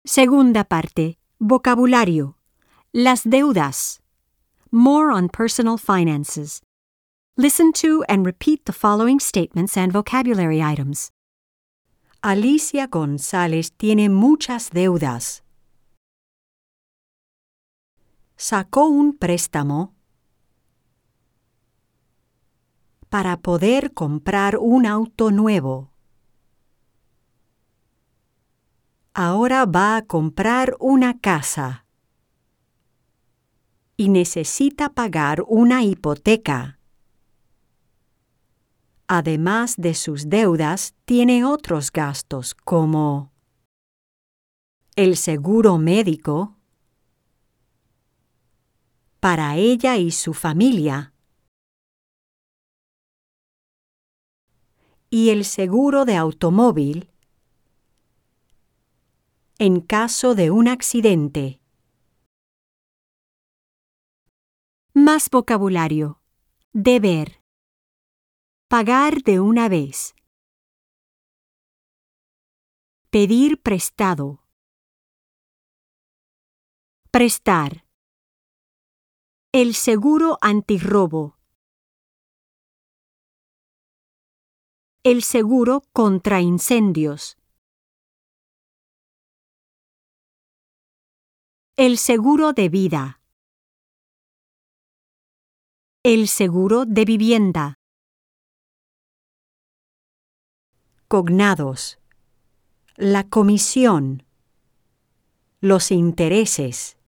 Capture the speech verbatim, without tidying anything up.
Segunda parte. Vocabulario. Las deudas. More on personal finances. Listen to and repeat the following statements and vocabulary items. Alicia González tiene muchas deudas. Sacó un préstamo para poder comprar un auto nuevo. Ahora va a comprar una casa y necesita pagar una hipoteca. Además de sus deudas, tiene otros gastos como el seguro médico para ella y su familia y el seguro de automóvil en caso de un accidente. Más vocabulario. Deber. Pagar de una vez. Pedir prestado. Prestar. El seguro antirrobo. El seguro contra incendios. El seguro de vida. El seguro de vivienda. Cognados. La comisión. Los intereses.